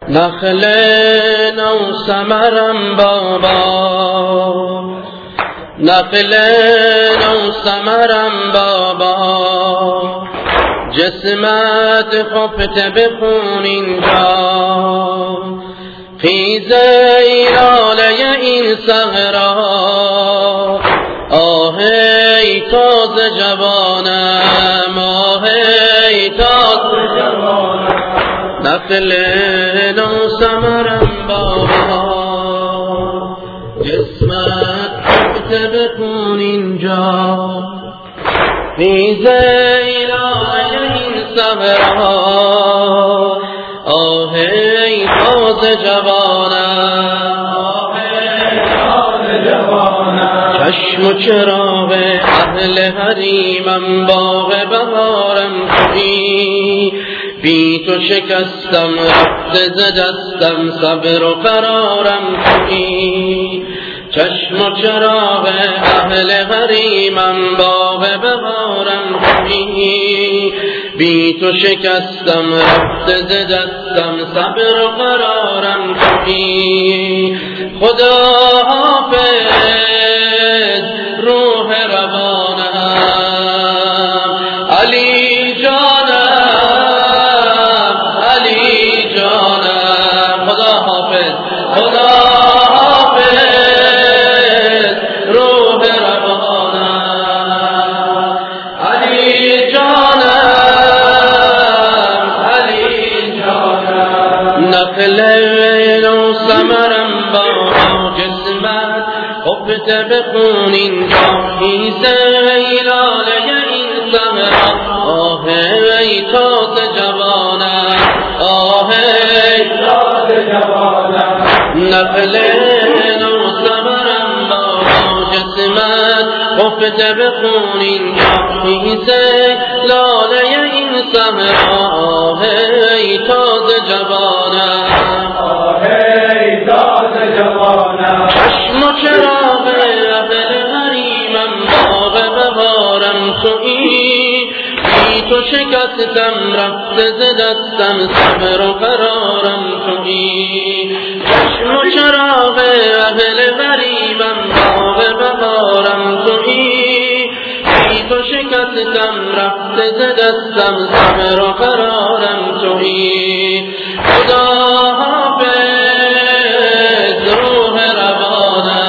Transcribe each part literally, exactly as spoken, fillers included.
نخل نو ثمرم بابا، نخل نو ثمرم بابا، جسمت خفت بخون اینجا، خیز ایلاله این صحرا، آه ای تازه جوانم، آه ای تازه جوانم، نخل نو ثمرم بابا، جسمت خفت بخون اینجا، خیز ایلاله این صحرا، آه ای تازه جوانم، آه ای تازه جوانم، چشم و چراغ اهل حریمم، باغ بهارم تویی، بی تو شکستم رفته ز دستم، صبر و قرارم تویی، چشم و چراغ اهل حریمم، باغ بهارم تویی، بی تو شکستم رفته ز دستم، صبر و قرارم تویی، خدا حافظ روح روانم، علی جانم، علی جانم، خدا حافظ، خدا حافظ روح روانم، علی جانم، علی جانم، نخل نو ثمرم بابا، جسمت خفت بخون اینجا، خیز ایلاله این صحرا، آه ای تازه جوانم، آه ای تازه جوانم، نخل نو ثمرم بابا، جسمت خفت بخون اینجا، خیز ایلاله این صحرا، آه ای تازه جوانم، آه ای تازه جوانم، چشم و چراغ اهل حریمم، باغ بهارم تویی، بی تو شکستم رفته ز دستم، صبر و قرارم تویی، چشم و چراغ اهل حریمم، باغ بهارم تویی، بی تو شکستم رفته ز دستم، صبر و قرارم تویی، خدا حافظ روح روانم،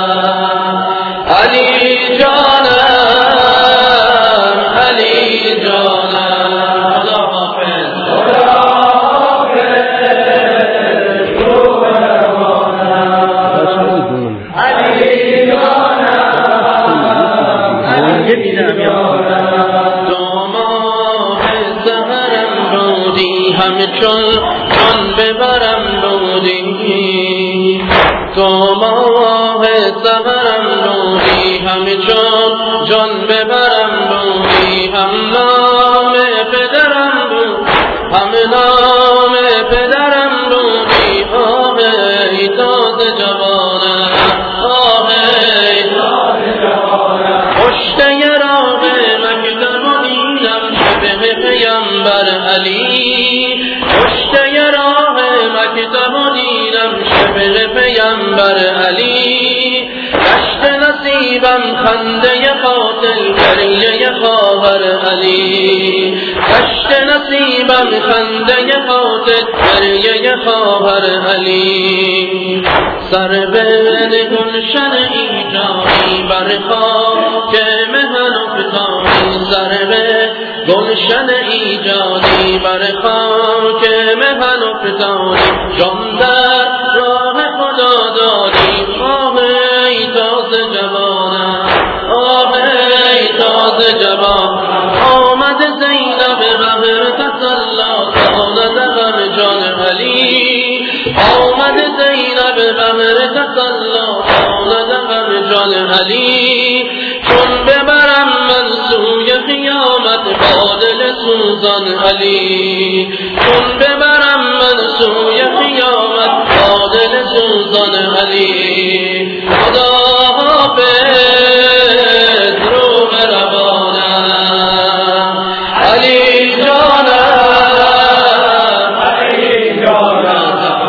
علی جانم، علی جانم، خدا حافظ، خدا حافظ روح روانم، علی جانم، علی جانم، دو ماه سحرم بودی، همچون جان ببرم بودی، تو ماه سحرم بودی، همچون جان ببرم بودی، هم نام پدرم بود، هم نام پدرم بودی، آه ای تازه جوانم، آه ای تازه جوانم، پشت یراق مکتب و دیدم شبه پیامبر علی، پشت یراق مکتب و دیدم شبه پیامبر علی، گشت نصیبم خنده قاتل گریه خواهر علی، گشت نصیبم خنده قاتل گریه خواهر علی، سر به گلشن ایجایی بر خاک مهن افتادی، سر به گلشن ایجادی بر خاک مهن افتادی، جان در راه خدا دادی، آه ای تازه جوانم، آه ای تازه جوان، آمد زینب بهر تسلا، سالت غم جان علی، آمد زینب بهر تسلا، سالت غم جان علی، چون ببرم من سوی قیامت با دل سوزان علی، چون ببرم من سوی قیامت با دل سوزان علی، خدا حافظ روح روانم، علی جانم، علی جانم،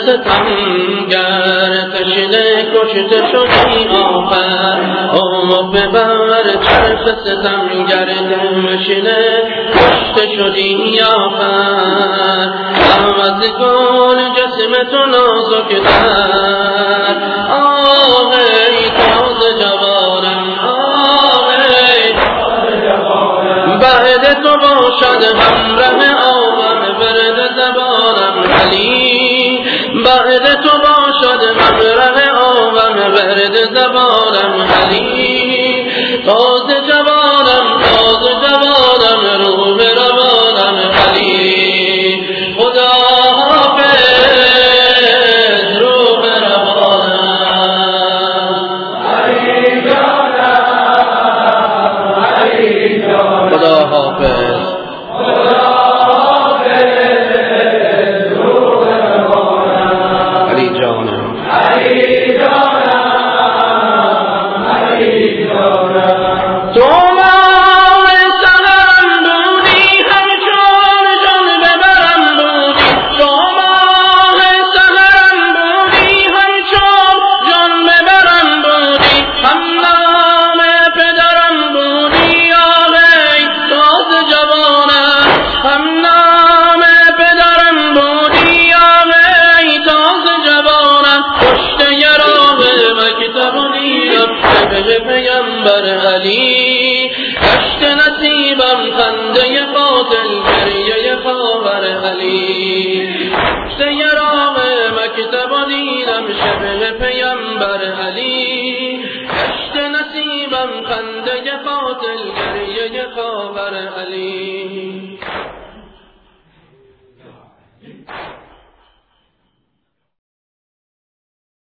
ستمگر تشنه کشته شدی آخر آب ببر چرخ ستمگر تشنه کشته شدی آخر عوض کن جسم تو نازکتر آه ای تازه جوانم آه ای بعد تو باشد همراه آبم برد زبانم علی بعد تو باشد همراه آبم برد زبانم علی تازه جوانم تازه جوانم روح روانم علی خدا حافظ روح روانم علی جانم علی جانم خدا حافظ خدا حافظ روح روانم علی جانم علی جانم علی جانم تو پیامبر علی کشت نصیبم خنده قاتل گریه خاور علی کشت یرام مکتب و دیدم شبه پیامبر علی کشت نصیبم خنده قاتل گریه خاور علی